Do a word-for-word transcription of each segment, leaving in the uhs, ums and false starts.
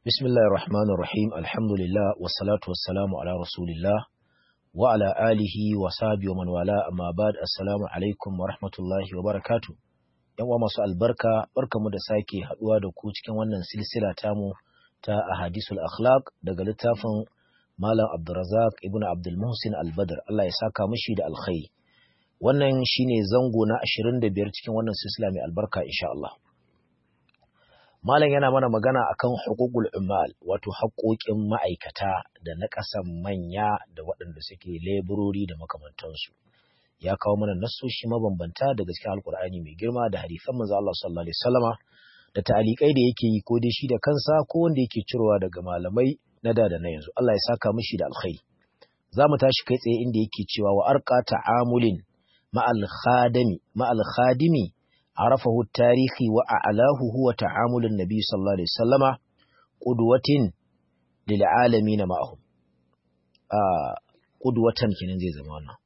Bismillahir Rahmanir Rahim. Alhamdulillah wassalatu wassalamu ala Rasulillah wa ala alihi wa sahbihi wa man wala amma ba'd. Assalamu alaikum wa rahmatullahi wa barakatuh. Yan uwa masu albarka, barkamu da sake haduwa da ku cikin wannan silsila tamu ta Ahadisul Akhlaq daga littafin Malam Abdurrazzaq ibn Abdul Muhsin Al-Badr. Allah ya saka mishi da alkhairi. Wannan shine zango na ashirin da biyar cikin wannan silsila mai albarka insha Allah. Malam yana mana magana akan hukukul ummal, wato haƙoƙin ma'aikata da na ƙasan manya da waɗanda suke leburori da makamantansu. Ya kawo mana nassoshi mabambanta daga cikin Alƙur'ani mai girma da hadisan manzo Allah sallallahu alaihi wasallama da ta'alikai da yake yi ko dai shi da kansa ko wanda yake cirowa daga malamai na da da na yanzu. Allah ya saka mishi da alkhairi. Za mu tashi kai tsaye inda yake cewa wa arqa ta'amulin ma'al khadimi ma'al khadimi عرفه التاريخ وأعلاه هو تعامل النبي صلى الله عليه وسلم قدوة للعالمين معهم قدوة kenan zai zama wannan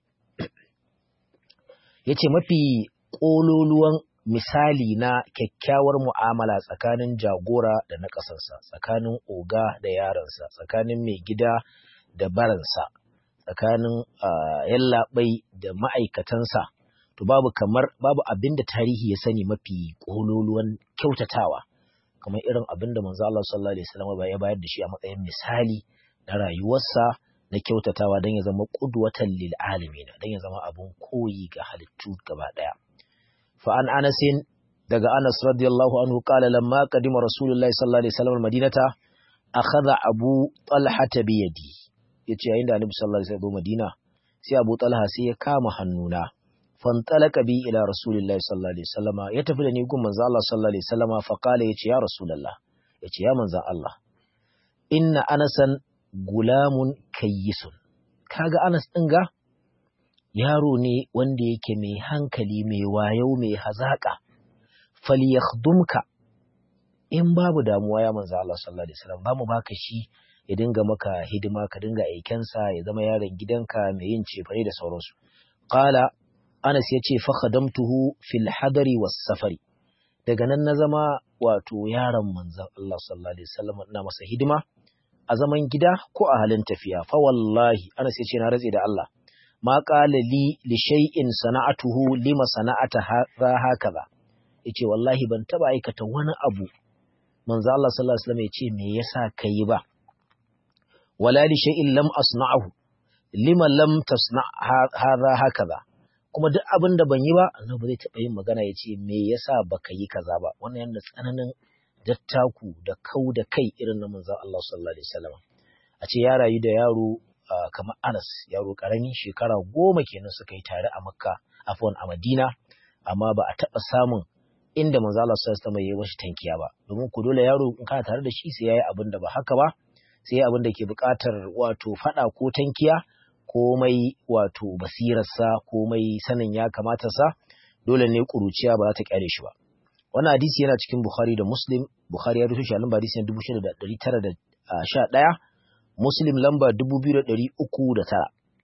yace mafi kololuwan misali na kyakkyawar mu'amala tsakanin jagora da na ƙasarsa, tsakanin oga da yaransa, tsakanin mai gida da baransa, tsakanin yallaɓai da ma'aikatansa. To babu kamar babu abin da tarihi ya sani mafi kololuwan kyautatawa kamar irin abin da manzo Allah sallallahu alaihi wasallam ya bayar da shi a matsayin misali na rayuwarsa na kyautatawa don ya zama qudwatan lil alamin, don ya zama abun koyi ga halittu gaba daya. Fa an Anas daga Anas radiyallahu anhu qala lamma qadima rasulullahi sallallahu alaihi wasallam madinata akhadha Abu Talha bi yadi, yace yayin da Annabi sallallahu alaihi wasallam Madina sai Abu Talha sai ya kama hannuna fantalaka bi ila rasulillahi sallallahu alaihi wasallama, ya tafi da ni gun manzo Allah sallallahu alaihi wasallama fa kala yace ya rasulullah, yace ya manzo Allah, inna anasan gulamun kayyisun, kaga Anas din ga yaro ne wanda yake mai hankali, mai wayo, mai hazaka, falyakhdumka, in babu damuwa ya manzo Allah sallallahu alaihi wasallam ba mu baka shi ya dinga maka hidima, ka dinga aikensa, ya zama yaron gidanka mai yin cefane da sauransu. Qala Anas ya ce, Fakhadamtuhu fil hadari was safari. Daga nan na zama wato yaron manzan Allah sallallahu Alaihi wasallam ina masa hidima a zaman gida ko a halin tafiya. Fa wallahi, Anas ya ce na ratse da Allah, ma qala li li shay'in sana'atuhu lima sana'ata hadha hakaza. Yace wallahi ban taba aikata wani abu manzan Allah sallallahu Alaihi wasallam ya ce me yasa kai ba. Wala li shay'in lam asna'ahu lima lam tasna' hadha hakaza. Kuma duk abin da ban yi ba, annabi zai taɓa yin magana ya ce me yasa baka yi kaza ba. Wannan yana tsananin dattaku da kau da kai irin na manzon Allah sallallahu alaihi wasallam. A ce ya rayu da yaro kamar Anas, yaro karami, shekara goma kenan suka yi tare a Makka, afwan a Madina, amma ba a taɓa samun inda manzon Allah sallallahu alaihi wasallam ya yi mashi tankiya ba. Domin ku dole yaro in kana tare da shi sai yayi abin da ba haka ba, sai yayi abin da ke buƙatar wato faɗa ko tankiya. Komai wato basirarsa, komai sanin ya kamata sa, dole ne ƙuruciya ba za ta ƙyale shi ba. Wannan hadisi yana cikin Bukhari da Muslim. Bukhari ya rubuta shi a lamba hadisi na dubu shida da ɗari tara da sha ɗaya, Muslim lamba dubu biyu da ɗari uku da tara.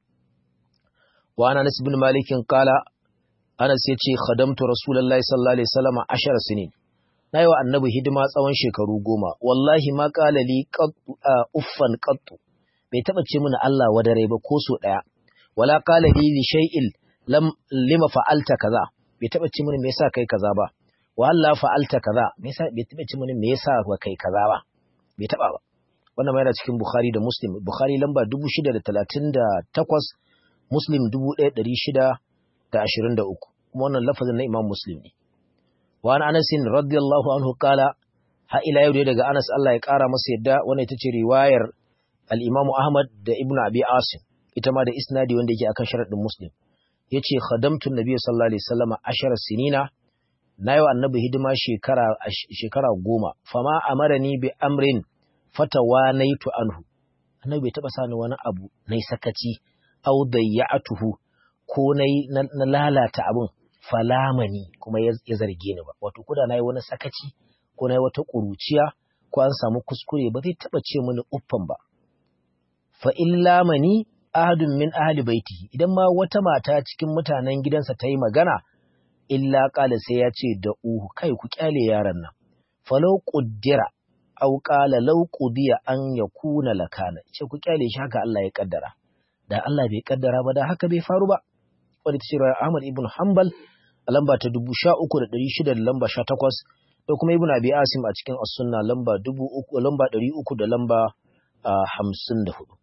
Wa Anas ibn Malik qala, Anas yace khadamtu Rasulullahi sallallahu alaihi wasallam ashara sinin. Nayi wa Annabi hidima tsawon shekaru goma. Wallahi ma qala li uffan qattu. Bai taɓa ce mana Allah wadare ba ko so ɗaya, wala qala li li shay'in lam lima fa'alta kaza, bai taɓa ce mana me yasa kai kaza ba, wa Allah fa'alta kaza, me yasa bai taɓa ce mana me yasa ba kai kaza ba, bai taɓa ba. Wannan ma yana cikin Bukhari da Muslim. Bukhari lamba dubu shida da talatin da takwas, Muslim dubu ɗaya ɗari shida da ashirin da uku, kuma wannan lafazin na Imam Muslim ne. Wa an Anas radiyallahu anhu qala, ha ila yau daga Anas Allah ya ƙara masa yadda, wannan ita ce riwayar Al'imamu Ahmad da Ibn Abi Asim, ita ma da isnadi wanda yake akan sharaɗin Muslim, ya ce, Khadamtun Nabi sallallahu Alaihi Wasallama ashirar sinina, na yi wa annabi hidima shekara, shekara goma, fama amara ni bi amrin fatawa na yi anhu. Annabi bai taɓa sani wani abu na yi sakaci, au da ya atuhu, ko na lalata abin falamani kuma ya zarge ni ba. Wato, kuda na yi wani sakaci, ko na yi wata ƙuruciya, ko an samu kuskure ba zai taɓa ce mini uffan ba. Fa illa mani ahadun min ahli baiti, idan ma wata mata cikin mutanen gidansa ta yi magana, illa ƙala sai ya ce da uhu, kai ku kyale yaron nan. Falau ƙuddira aw qala law qudiya an yakuna lakana ce ku kyale shi haka Allah ya kaddara da Allah bai kaddara ba da haka bai faru ba wani ta ce Ahmad ibn Hanbal a lamba ta dubu sha uku da ɗari shida da lamba sha takwas da kuma ibn Abi Asim a cikin as-Sunna lamba dubu uku lamba ɗari uku da lamba hamsin da hudu.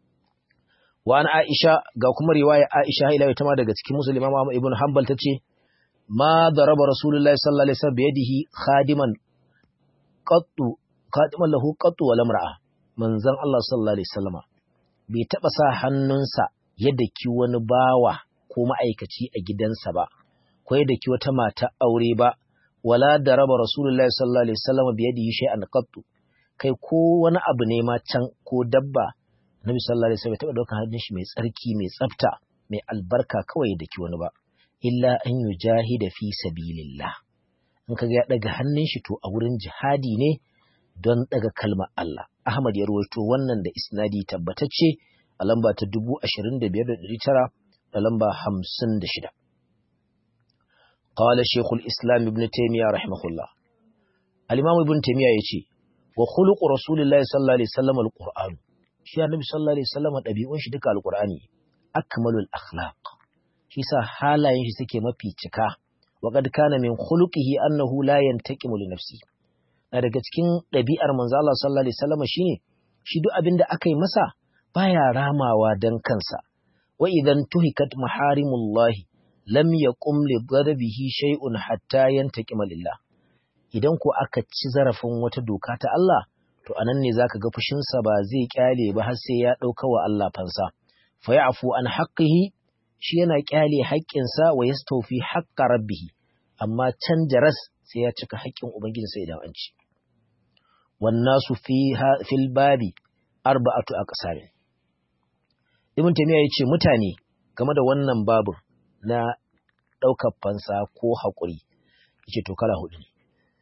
Wa an Aisha ga kuma riwaya Aisha ila ita ma daga cikin Muslim Imam Ahmad ibn Hanbal tace ma daraba Rasulullahi sallallahu alaihi wasallam biyadihi khadiman qattu khadiman lahu qattu wal imra'a manzon Allah sallallahu alaihi wasallama bai taba sa hannunsa yadda ki wani bawa ko ma'aikaci a gidansa ba ko yadda ki wata mata aure ba wala daraba Rasulullahi sallallahu alaihi wasallama biyadihi shay'an qattu kai ko wani abu ne ma can ko dabba Nabi sallallahu alaihi wasallam ya taba daukar hannun shi mai tsarki mai tsafta mai albarka kawai da ki wani ba illa an yujahida fi sabilillah in kaga ya daga hannun shi to a wurin jihadi ne don daga kalmar Allah Ahmad ya rawaito wannan da isnadi tabbatacce a lamba ta dubu ashirin da biyar da ɗari tara da lamba hamsin da shida qala shaykhul islam ibn taymiyyah rahimahullah al-imam ibn taymiyyah yace wa khuluqu rasulillahi sallallahu alaihi wasallam al-qur'an shi annabi sallallahu alaihi wasallam dabi'un shi duka al-qur'ani akmalul akhlaq shi sa halayen shi suke mafi cika wa qad kana min khuluqihi annahu la yantaqimu li nafsi na daga cikin dabi'ar manzo Allah sallallahu alaihi wasallam shine shi duk abinda aka yi masa baya ramawa dan kansa wa idan tuhikat maharimullahi lam yaqum li ghadabihi shay'un hatta yantaqima lillah idan ko aka ci zarafin wata doka ta Allah to anan ne zaka ga fushinsa ba zai kyale ba har sai ya dauka wa Allah fansa fa ya'fu an haqqihi shi yana kyale haƙƙinsa wa yastawfi haqqa rabbih amma can jaras sai ya cika haƙƙin ubangijinsa idan an ci wan nasu fiha fil babi arba'atu aqsam ibn taymiya yace mutane game da wannan babu na daukar fansa ko haƙuri yace to kala hudu ne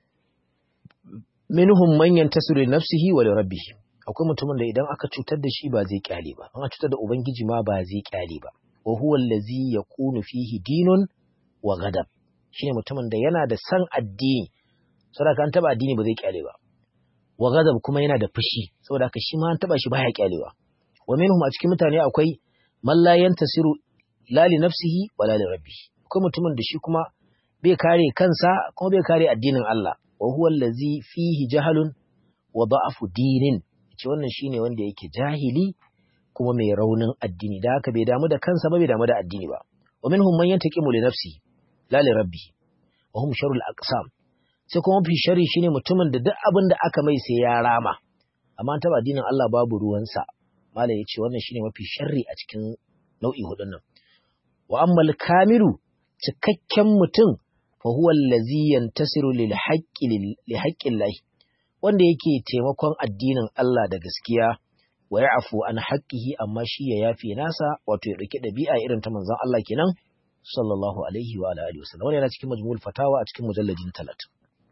minhum man yantasiru li nafsihi wa li rabbih akwai mutumin da idan aka cutar da shi ba zai kyale ba an cutar da ubangiji ma ba zai kyale ba wa huwa allazi yakunu fihi dinun wa ghadab shine mutumin da yana da san addini saboda kan taba addini ba zai kyale ba wa ghadab kuma yana da fushi saboda ka shi ma an taba shi baya kyalewa wa minhum a cikin mutane akwai man la yantasiru la li nafsihi wa la li rabbih akwai mutumin da shi kuma bai kare kansa kuma bai kare addinin Allah wa huwa allazi fihi jahalun wa da'fu dinin ce wannan shine wanda yake jahili kuma mai raunin addini da haka bai damu da kansa ba bai damu da addini ba wa minhum man yantaqimu li nafsihi la li rabbih wa hum sharrul aqsam sai kuma fi sharri shine mutumin da duk abin da aka mai sai ya rama amma ta addinin Allah babu ruwansa malai yace wannan shine mafi sharri a cikin nau'i hudun nan wa ammal kamilu cikakken mutum fa huwa allazi yantasiru lil haqqi li haqqi wanda yake taimakon addinin Allah da gaskiya wa ya'fu an haqqihi amma shi ya yafi nasa wato ya dauki dabi'a irin ta manzon Allah kenan sallallahu alaihi wa alihi wasallam wannan yana cikin majmu'ul fatawa a cikin mujalladin talatin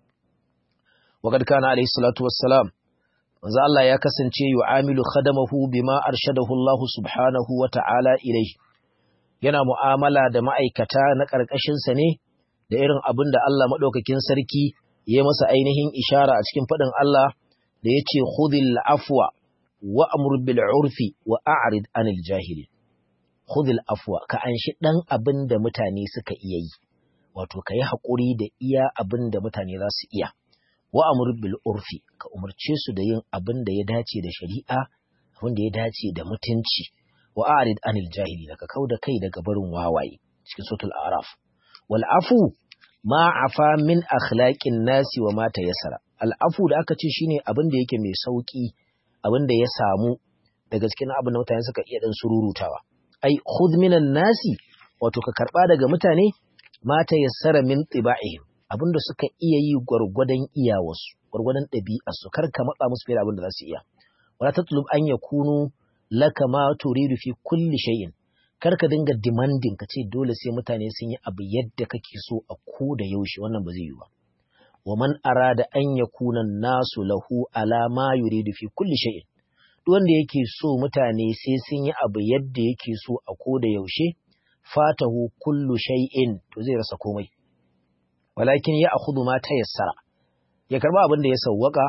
wa kad kana alaihi salatu wassalam manzon Allah ya kasance yu'amilu khadamahu bima arshadahu Allah subhanahu wa ta'ala ilayhi yana mu'amala da ma'aikata na karkashin sa ne da irin abin da Allah madaukakin sarki ya masa ainihin ishara a cikin faɗin Allah da ya ce, Khudil afwa wa amur bil urfi wa a'rid anil jahili. Khudil afwa, ka anshi ɗan abin da mutane suka iya yi, wato ka yi haƙuri da iya abin da mutane za su iya. Wa amur bil urfi, ka umarce su da yin abin da ya dace da shari'a, abin da ya dace da mutunci. Wa a'rid anil jahili, da ka kau da kai daga barin wawaye cikin suratul A'raf. Wal afu ma afa min akhlaqin nasi wa ma tayassara al'afu da aka ce shine abin da yake mai sauki abin da ya samu daga cikin abin da mutane suka iya dan sururutawa ai khudh minan nasi wato ka karba daga mutane ma tayassara min tiba'ihim abin da suka iya yi gurgudan iyawarsu gurgudan ɗabi'arsu kar ka matsa musu fiye da abin da za su iya wala tatlub an yakunu laka ma turidu fi kulli shay'in kar ka dinga demanding ka ce dole sai mutane sun yi abu yadda kake so a ko da yaushe wannan ba zai yi ba wa man arada an yakuna nasu lahu ala ma yuridu fi kulli shay'in duk wanda yake so mutane sai sun yi abu yadda yake so a ko da yaushe fatahu kullu shay'in to zai rasa komai walakin ya akhudhu ma tayassara ya karba abin da ya sawwaka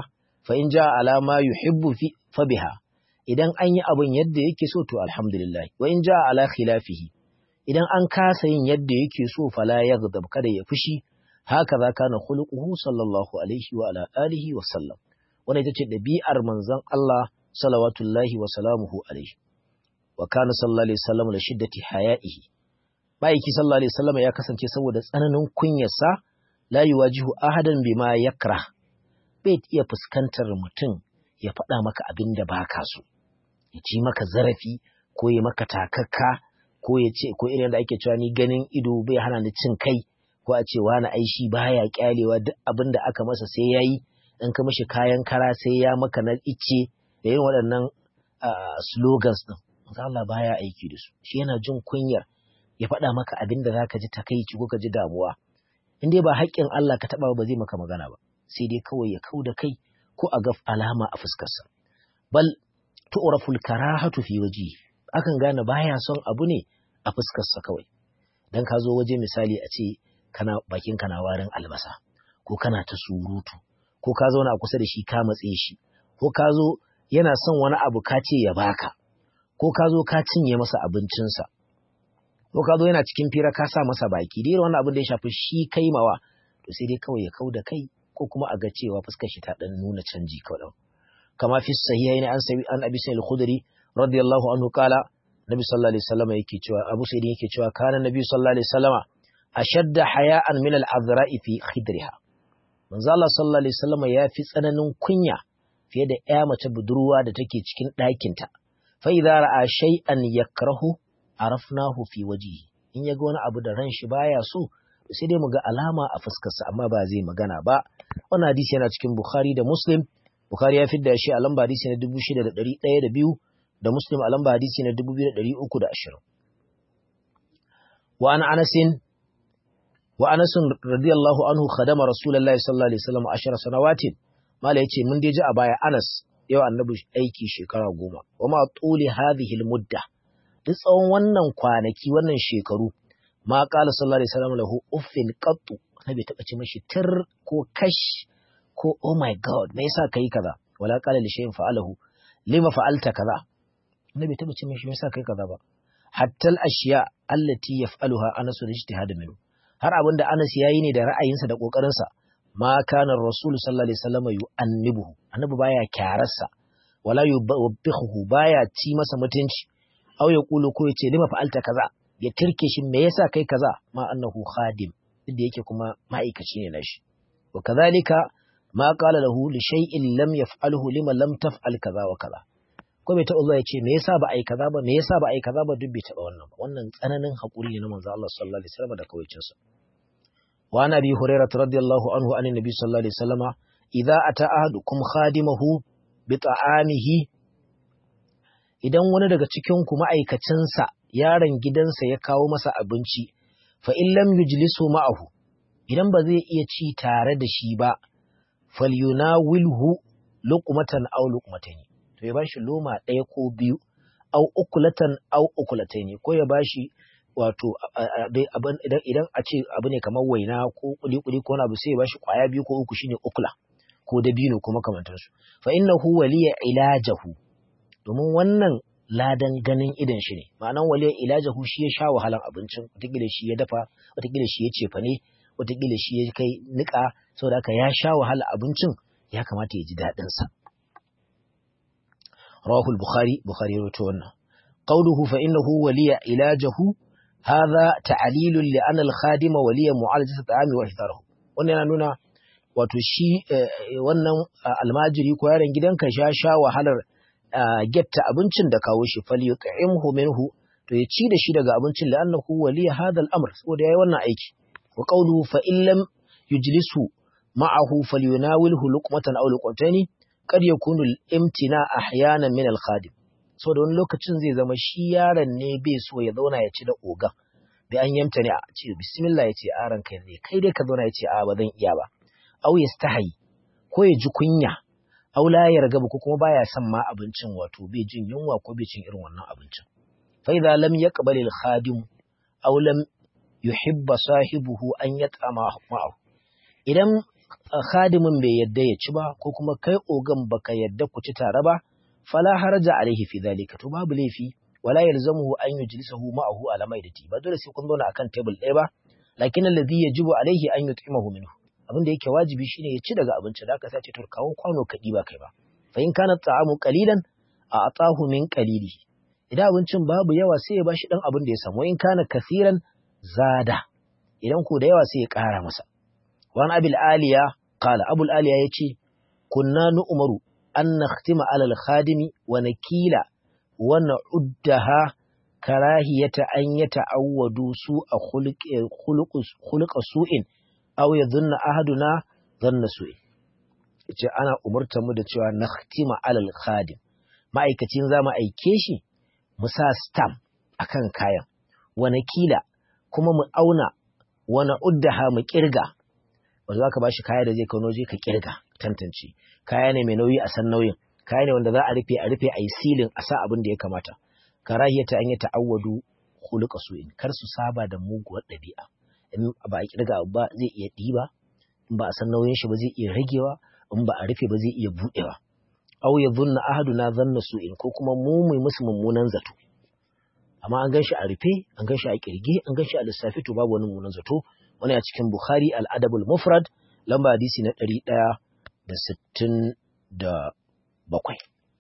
fa in jaa ala ma yuhibbu fi fa biha idan an yi abin yadda yake so to alhamdulillah wa in jaa ala khilafihi idan an kasa yin yadda yake so fala yaghdab kada ya fushi haka za kana khuluquhu sallallahu alaihi wa ala alihi wa sallam wannan ita ce dabi'ar manzon Allah salawatullahi wa salamuhu alaihi wa kana sallallahu alaihi wasallam la shiddati haya'ihi baiki sallallahu alaihi wasallam ya kasance saboda tsananin kunyarsa la yuwajihu ahadan bima yakrah bai iya fuskantar mutum ya faɗa maka abin da baka so ya ci maka zarafi ko ya maka takakka ko ya ce ko irin da ake cewa ni ganin ido bai hana ni cin kai ko a ce wani aishi baya kyalewa duk abin da aka masa sai yayi in ka mishi kayan kara sai ya maka na ice da irin waɗannan slogans din Allah baya aiki da su shi yana jin kunyar ya faɗa maka abin da zaka ji takeici ko ka ji damuwa in dai ba haƙƙin Allah ka taɓa ba zai maka magana ba sai dai kawai ya kau da kai ko a gaf alama a fuskarsa bal tu'raful karahatu fi waji akan gane baya son abu ne a fuskarsa kawai dan ka zo waje misali a ce kana bakin kana warin albasa ko kana ta surutu ko ka zauna a kusa da shi ka matse shi ko ka zo yana son wani abu ka ce ya baka ko ka zo ka cinye masa abincinsa ko ka zo yana cikin fira ka sa masa baki dai wannan abin da ya shafi shi kaimawa to sai dai kawai ya kau da kai ko kuma a ga cewa fuskar shi ta dan nuna canji kawai kama fi sahihaini an sabi an abi sa'id al-khudri radiyallahu anhu kala nabi sallallahu alaihi wasallam yake cewa abu sa'id yake cewa kana nabi sallallahu alaihi wasallama ashadda haya'an min al-azra'i fi khidriha manzo Allah sallallahu alaihi wasallama ya fi tsananin kunya fiye da ƴa mace budurwa da take cikin ɗakinta fa idza ra'a shay'an yakrahu arafnahu fi wajhihi in yaga wani abu da ran shi baya so sai dai mu ga alama a fuskarsa amma ba zai magana ba wannan hadisi yana cikin Bukhari da Muslim Bukhari ya fidda shi a lamba hadisi na dubu shida da ɗari ɗaya da biyu da Muslim a lamba hadisi na dubu biyu da ɗari uku da ashirin wa an Anas wa Anas radiyallahu anhu khadama Rasulullahi sallallahu alaihi wasallam ashara sanawatin mala yace mun dai ji a baya Anas yau annabi aiki shekara goma wa ma tuli hadhihi al-mudda duk tsawon wannan kwanaki wannan shekaru ma qala sallallahu alaihi wasallam lahu uffin qattu nabi taba ce mishi tir ko kash ko oh my god me yasa kai kaza wala qala li shay'in fa'alahu lima fa'alta kaza nabi taba ce mishi me yasa kai kaza ba hatta al-ashya allati yaf'aluha Anas ijtihad minhu har abinda Anas yayi ne da ra'ayinsa da kokarinsa ma kana rasul sallallahu alaihi wasallam yu'annibuhu annabi baya kyararsa wala yubbihu baya ci masa mutunci aw ya kulu ko yace lima fa'alta kaza ya tirke shi me yasa kai kaza ma annahu khadim inda yake kuma ma'aikaci ne nashi wa kadhalika ma qala lahu li shay'in lam yaf'alhu lima lam taf'al kaza wa kaza ko bai ta Allah yace me yasa ba ai kaza ba me yasa ba ai kaza ba duk bai taba wannan ba wannan tsananin hakuri ne na manzo Allah sallallahu alaihi wasallam da kawaicin sa wa nabi hurairah radiyallahu anhu an nabi sallallahu alaihi wasallama idza ata ahadukum khadimahu bi ta'amihi idan wani daga cikin ku ma'aikacinsa yaron gidansa ya kawo masa abinci fa in lam yujlisu ma'ahu idan ba zai iya ci tare da shi ba falyunawilhu luqmatan aw luqmatayn to ya bashi loma ɗaya ko biyu aw ukulatan aw ukulatayn ko ya bashi wato idan idan a ce abu ne kamar waina ko kuli kuli ko wani abu sai ya bashi kwaya biyu ko uku shine ukula ko dabino kuma kamantansu fa innahu waliya ilajahu domin wannan ladan ganin idan shi ne ma'anan waliya ilajahu shi ya sha wahalan abincin wataƙila shi ya dafa wataƙila shi ya cefa ne wataƙila shi ya kai niƙa saboda haka ya sha wahala abincin ya kamata ya ji daɗin sa rawahu al-bukhari bukhari rawaito wannan qawluhu fa innahu waliya ilajahu hadha ta'lilun li anna al-khadima waliya mu'alajati ta'ami wa ihdaruhu wannan yana nuna wato shi wannan almajiri ko yaron gidanka sha sha wahalar getta abincin da kawo shi falyut'imhu minhu to ya ci da shi daga abincin la'annahu waliya hadha al-amr saboda yayi wannan aiki wa qawluhu fa in lam yujlisu ma'ahu falyunawilhu luqmatan aw luqmatayn kad yakunu al-imtina ahyanan min al-khadim saboda wani lokacin zai zama shi yaron ne bai so ya zauna ya ci da oga bai an yamta ne a ce bismillah ya ce aran kai ne kai dai ka zauna ya ce a ba zan iya ba aw yastahi ko ya ji kunya aw la yargaba ko kuma baya son ma abincin wato bai jin yunwa ko bai cin irin wannan abincin fa idza lam yaqbal al khadim aw lam yuhibba sahibuhu an yat'ama ma'ahu idan khadimin bai yadda ya ci ba ko kuma kai ogan baka yadda ku ci tare ba fala haraja alaihi fi dhalika to babu laifi wala yalzamuhu an yujlisahu ma'ahu ala maidati ba dole sai kun zauna akan table ɗaya ba lakin alladhi yajibu alaihi an yut'imahu minhu abin da yake wajibi shine ya ci daga abinci da aka sace to kawo kwano ka diba kai ba fa in kana ta'amu qalilan a atahu min qalili idan abincin babu yawa sai ya bashi dan abin da ya samu in kana kasiran zada idan ko da yawa sai ya ƙara masa wa an abil aliya qala abul aliya yace kunna nu umaru an nakhtima ala al khadimi wa nakila wa na'uddaha karahiyata an yata'awwadu su a khuluqus khuluqa su'in aw yadhunna ahaduna dhanna su'in yace ana umurtar mu da cewa nakhtima ala al khadim ma'aikacin zamu aike shi mu sa stamp akan kayan wa nakila kuma mu auna wa na'uddaha mu kirga wanda zaka bashi kaya da zai kawo je ka kirga tantance kaya ne mai nauyi a san nauyin kaya ne wanda za a rufe a rufe a yi silin a sa abin da ya kamata karahiyata an yi ta'awwadu khuluqa su'in kar su saba da muguwar ɗabi'a in ba a kirga ba zai iya diba in ba a san nauyin shi ba zai iya ragewa in ba a rufe ba zai iya budewa aw yadhunna ahaduna dhanna su'in ko kuma mu mai musu mummunan zato amma an ganshi a rufe an ganshi a kirge an ganshi a lissafi to babu wani mummunan zato wani a cikin Bukhari al-Adabul Mufrad lamba hadisi na ɗari ɗaya da sittin da bakwai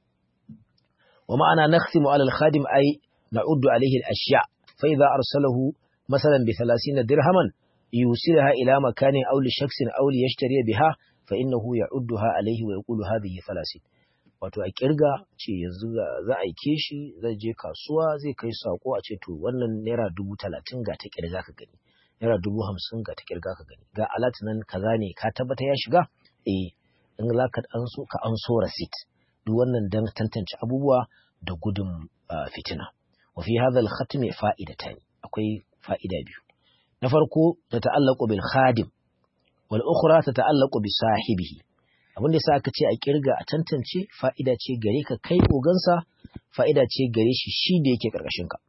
wa ma'ana nakhtimu ala al-khadim ay na'uddu alayhi al-ashya fa idha arsalahu masalan bi thalathina dirhaman yusilaha ila makanin aw li shakhsin aw li yashtari biha fa innahu ya'udduha alayhi wa yaqulu hadhihi thalathin wato a kirga ce yanzu za a aike shi zai je kasuwa zai kai sako a ce to wannan naira dubu talatin ga ta kirga ka gani naira dubu hamsin ga ta kirga ka gani ga alat nan kaza ne ka tabbata ya shiga eh in za ka an so ka an so receipt duk wannan dan tantance abubuwa da gudun fitina wa fi hadha al-khatm fa'idatan akwai fa'ida biyu na farko ta ta'allaqu bil khadim wal ukhra ta ta'allaqu bi sahibihi abin da yasa aka ce a kirga a tantance fa'ida ce gare ka kai ogansa fa'ida ce gare shi shi da yake karkashin ka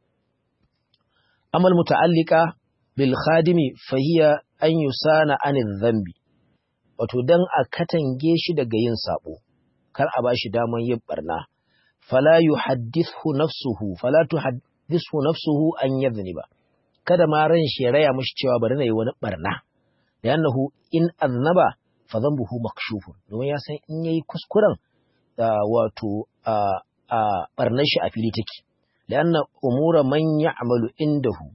amal muta'alliqa bil khadimi fahiya an yusana anil dhanbi wato dan a katange shi daga yin sabo kar a bashi daman yin barna fala yuhaddithu nafsuhu fala tuhaddithu nafsuhu an yadhniba kada ma ran shi ya raya mishi cewa bari na yi wani barna li'annahu in aznaba fa dhanbuhu makshufun domin ya san in yayi kuskuren wato a barnar shi a fili take li'anna umura man ya'malu indahu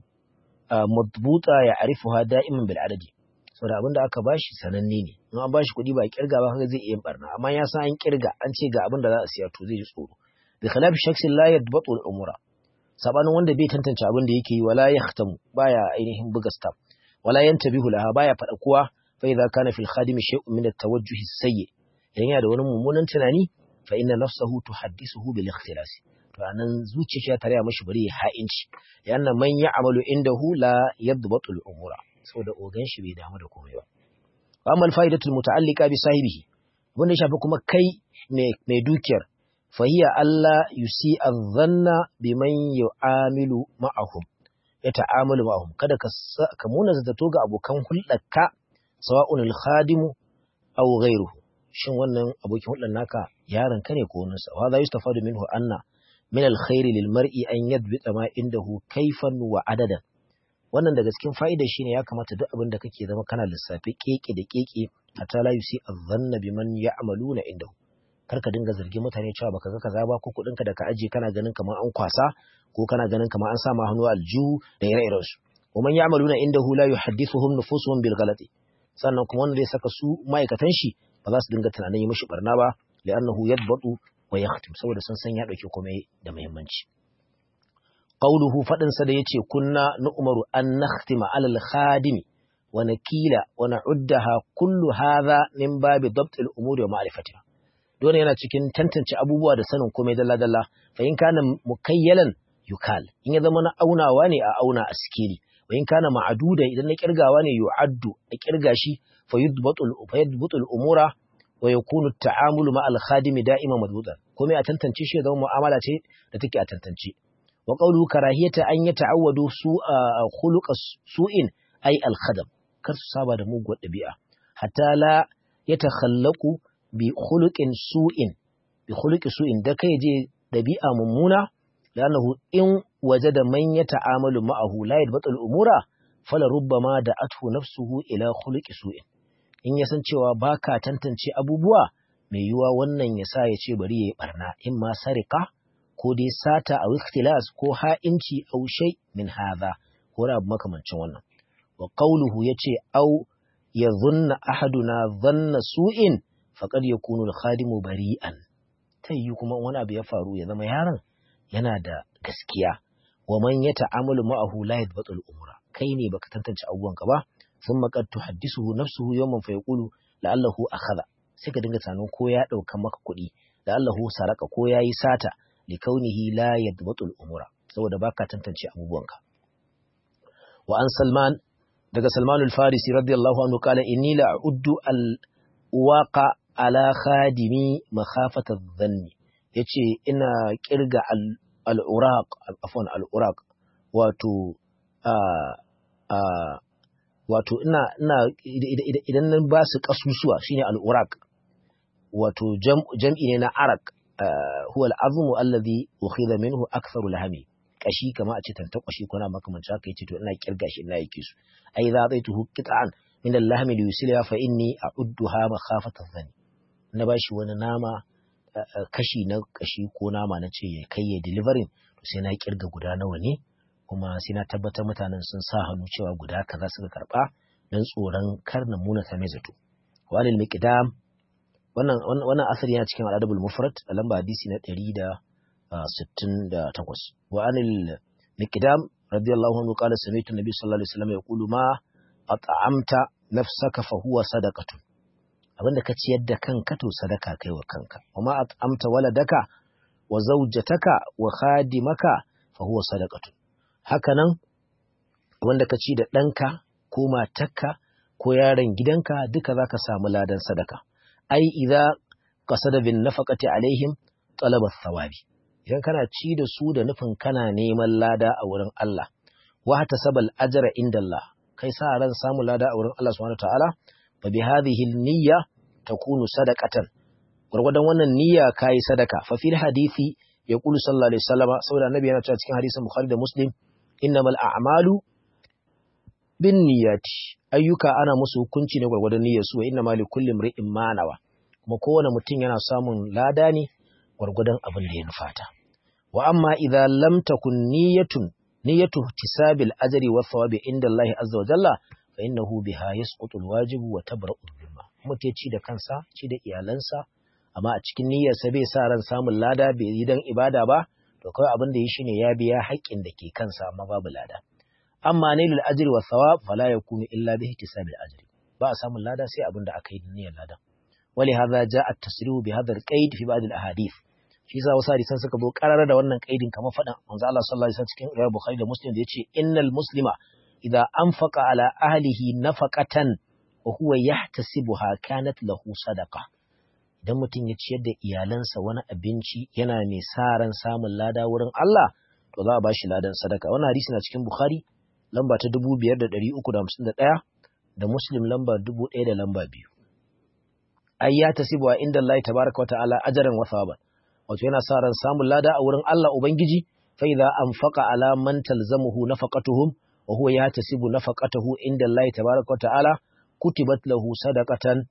madbuta ya'rifuha da'iman bil adadi saboda abinda aka bashi sananne ne in an bashi kuɗi ba kirga ba kaga zai iya barna amma ya san an kirga an ce ga abinda za a siya to zai ji tsoro bi khilafi shakhsin la yadbatu al umura sabanin wanda bai tantance abin da yake yi wala yahtamu baya ainihin buga stamp wala yantabihu laha baya fada kuwa fa idza kana fil khadim shay'un min at-tawajjuh as-sayyi idan yana da wani mummunan tunani fa inna nafsahu tuhaddisuhu bil ikhtilas to anan zuciya ta raya mashi bari ya ha'inci yana man ya'malu indahu la yadbatu al-umura saboda ogan shi bai damu da komai ba amma al-fa'idatu al-muta'alliqa bi sahibihi wanda shafi kuma kai mai dukiyar fa hiya alla yusi adh-dhanna biman yu'amilu ma'ahum ya ta'amalu ma'ahum kada ka ka muna zato ga abokan hulɗarka sawa'un al-khadimu aw ghayruhu shin wannan abokin hulɗar naka yaron ka ne ko wani sa wa za yustafadu minhu anna min al-khairi lil mar'i an yadbita ma indahu kayfan wa adadan wannan daga cikin fa'idar shine ya kamata duk abin da kake zama kana lissafi keke da keke hatta la yusi adh-dhanna biman ya'maluna indahu karka dinga zargin mutane cewa baka ga kaza ba ko kudin ka da ka aje kana ganin kamar an kwasa ko kana ganin kamar an sa ma hannu aljihu da ire-iren su ومن يعملون عنده لا يحدثهم نفوسهم بالغلط sannan kuma wanda zai saka su ma'aikatan shi ba za su dinga tunanin yi mishi barna ba li'annahu yadbatu wa yakhtim saboda sun san ya dauke komai da muhimmanci qawluhu fadin sa da yace kunna nu'maru an nakhtima 'ala al-khadim wa nakila wa na'uddaha kullu hadha min babi dabt al-umuri wa ma'rifatiha dole yana cikin tantance abubuwa da sanin komai dalla dalla fa in kana mukayyalan yukal in ya zama na aunawa ne a auna a sikeli wa in kana ma'aduda idan na kirgawa ne yu'addu a kirga shi fa yudbatu fa yudbatu al-umura wa yakunu at-ta'amulu ma'a al-khadim da'iman madbutan komai a tantance shi zama mu'amala ce da take a tantance wa qawlu karahiyata an yata'awwadu su'a khuluqa su'in ay al-khadam kar su saba da muguwar dabi'a hatta la yatakhallaqu bi khuluqin su'in bi khuluqi su'in da kai je dabi'a mummuna lanahu in wajada man yata'amalu ma'ahu la yadbatul umura fala rubbama da'athu nafsuhu ila khuluqi su'in in ya san cewa baka tantance abubuwa mai yiwa wannan ya sa ya ce bari yayi barna in ma sarika ko dai sata a ikhtilas ko ha'inci aw shay min hadha ko abu makamancin wannan wa qawluhu yace au yadhunna ahaduna dhanna su'in faqad yakunu al-khadimu bari'an tayyi kuma wani abu ya faru ya zama yaron yana da gaskiya wa man yata'amalu ma'ahu la yadbatul umura kai ne baka tantance abubuwan ka ba thumma qad tuhaddisuhu nafsuhu yawman fa yaqulu la'allahu akhadha sai ka dinga tunanin ko ya dauka maka kuɗi la'allahu saraka ko yayi sata li kaunihi la yadbatul umura saboda baka tantance abubuwan ka wa an Salman daga Salman al-Farisi radiyallahu anhu kala inni la'uddu al-waqa ala khadimi makhafata dhanni yace ina kirga al-uraq afwan al-uraq wato a a wato ina ina idan nan ba su kasusuwa shine al-uraq wato jam'i ne na araq huwa al-azmu alladhi ukhidha minhu aktharu lahami kashi kama a ce tantakwashi ko na makamanci haka yace to ina kirga shi ina yake su ai za zaituhu qit'an min al-lahmi li yusila fa inni a'udduha makhafata dhanni na bashi wani nama kashi na kashi ko nama na ce ya kai ya delivering to sai na kirga guda nawa ne kuma sai na tabbatar mutanen sun sa hannu cewa guda kaza suka karba dan tsoron kar na muna ta mai zato walil miqdam wannan wannan asari yana cikin al-adabul mufrad a lamba hadisi na ɗari da sittin da takwas wa anil miqdam radiyallahu anhu qala sami'tu nabiy sallallahu alaihi wasallam yaqulu ma at'amta nafsaka fa huwa sadaqatun abinda ka ciyar da kanka to sadaka kai wa kanka kuma at'amta waladaka wa zawjataka wa khadimaka fa huwa sadaqatun hakanan wanda ka ci da danka ko matarka ko yaron gidanka duka zaka samu ladan sadaka ai idza qasada bin nafaqati alaihim talaba thawabi idan kana ci da su da nufin kana neman lada a wurin Allah wa hatasabal ajra inda Allah kai sa ran samu lada a wurin Allah subhanahu wataala fa bi hadhihi niyya takunu sadaqatan gurgudan wannan niyya kai sadaka fa fil hadisi yaqulu sallallahu alaihi wasallam saboda annabi yana cewa cikin hadisin Bukhari da Muslim innamal a'malu binniyati ayyuka ana musu hukunci ne gurgudan niyyar su wa innamal likulli imrin ma nawa kuma kowane mutum yana samun lada ne gurgudan abin da ya nufata wa amma idza lam takun niyyatun niyyatu ihtisabil ajri wa thawabi inda Allah azza wa jalla fa innahu biha yasqutu alwajibu wa tabra'u dhimma mutum ya ci da kansa ci da iyalansa amma a cikin niyyarsa bai sa ran samun lada bai yi dan ibada ba to kawai abin da yi shine ya biya haƙƙin da ke kansa amma babu lada amma nailul ajri wa thawab fala yakunu illa bi ihtisabil ajri ba a samun lada sai abin da aka yi niyyar lada wali hadha ja'a at-tasrihu bi hadha al-qaid fi ba'd al-ahadith shi yasa wasu hadisan suka zo karara da wannan kaidin kamar faɗan manzo Allah sallallahu alaihi wasallam cikin Sahih Bukhari da Muslim da yace innal muslima idza anfaqa ala ahlihi nafaqatan wa huwa yahtasibuha kanat lahu sadaqa idan mutum ya ciyar da iyalansa wani abinci yana mai sa ran samun lada wurin Allah to za a bashi ladan sadaka wannan hadisi na cikin Bukhari lamba ta dubu biyar da ɗari uku da hamsin da ɗaya da Muslim lamba dubu ɗaya da lamba biyu ai ya tasibu inda Allah tabaraka wa ta'ala ajran wa thawaban wato yana sa ran samun lada a wurin Allah Ubangiji fa idza anfaqa ala man talzamuhu nafaqatuhum wa huwa yahtasibu nafaqatahu inda Allah tabaaraka wa ta'ala kutibat lahu sadaqatan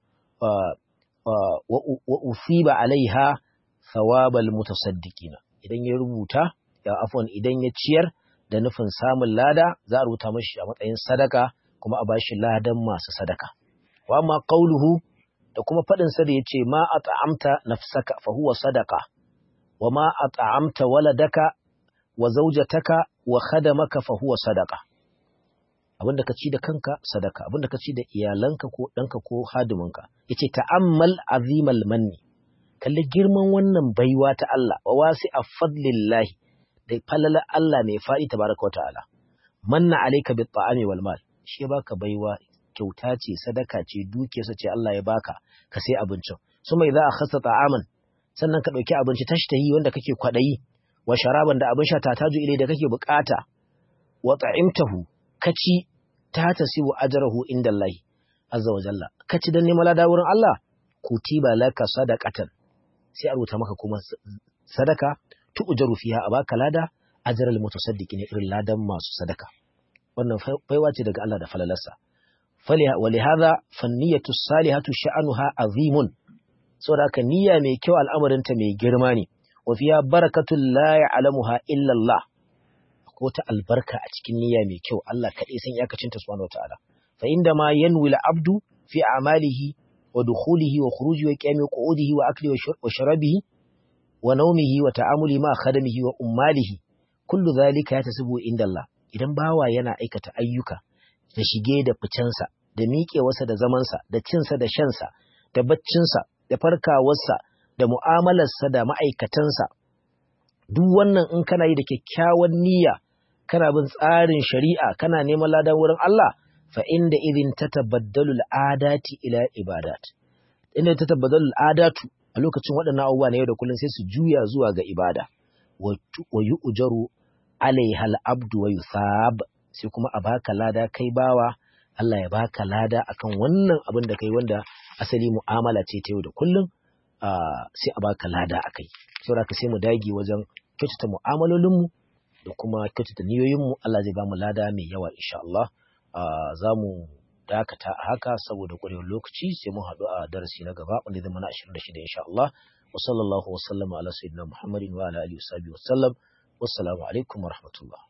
wa usiba alaiha thawabal mutasaddiqina idan ya rubuta ya afwan idan ya ciyar da nufin samun lada za a rubuta mashi a matsayin sadaka kuma a bashi ladan masu sadaka wa amma qauluhu da kuma fadin sa da yace ma at'amta nafsaka fa huwa sadaqa wa ma at'amta waladaka wa zawjataka wa khadamaka fa huwa sadaqa abinda ka ci da kanka sadaka abinda ka ci da iyalanka ko danka ko hadiminka yace ta'ammal azimal manni kalli girman wannan baiwa ta Allah wa wasi'a fadlillahi da falala Allah mai faɗi tabaraka wa ta'ala manna alayka bit ta'ami wal mal shi baka baiwa kyauta ce sadaka ce dukiyarsa ce Allah ya baka ka sai abincin suma idza akhasta ta'aman sannan ka dauki abinci tashtahi wanda kake kwadayi wa sharaban da abin sha tataju ilai da kake bukata wa ta'imtahu kaci ta tasibu ajrahu indallahi azza wa jalla ka ci dan neman lada wurin Allah kutiba laka sadaqatan sai a rubuta maka kuma sadaka tu'jaru fiha a baka lada ajral mutasaddiqin irin ladan masu sadaka wannan baiwa ce daga Allah da falalarsa ولهذا فالنية الصالحة شأنها عظيم saboda haka niyya mai kyau al'amarinta mai girma ne wa fiya barakatun la ya'lamuha illa Allah ko ta albarka a cikin niyya mai kyau Allah kadai san iyakacin ta subhanahu wataala fa inda ma yanwi al-abdu fi a'malihi wa dukhulihi wa khurujihi wa qiyami qu'udihi wa akli wa sharabihi wa nawmihi wa ta'amuli ma khadamihi wa ummalihi kullu dhalika yatasibu inda Allah idan bawa yana aikata ayyuka da shige da ficensa, da miƙewarsa da zamansa, da cinsa da shansa, da baccinsa, da farkawarsa, da mu'amalarsa da ma'aikatansa. Duk wannan in kana yi da kyakkyawan niyya, kana bin tsarin shari'a, kana neman ladan wurin Allah, fa inda idin ta tabaddalu al'adati ila ibadat. Inda ta tabaddalu al'adatu a lokacin waɗannan abubuwa na yau da kullum sai su juya zuwa ga ibada. Wa yu'jaru alaiha al-abdu wa yusab. Sai kuma a baka lada kai bawa Allah ya baka lada akan wannan abin da kai wanda asali mu'amala ce ta yau da kullum sai a baka lada akai saboda ka sai mu dage wajen kyautata mu'amalolinmu da kuma kyautata niyoyinmu Allah zai ba mu lada mai yawa insha Allah za mu dakata a haka saboda ƙwarewar lokaci sai mun haɗu a darasi na gaba wanda zai mana ashirin da shida insha Allah wa sallallahu wa sallama ala sayyidina Muhammadin wa ala alihi wa sahbihi wa sallam wassalamu alaikum wa rahmatullah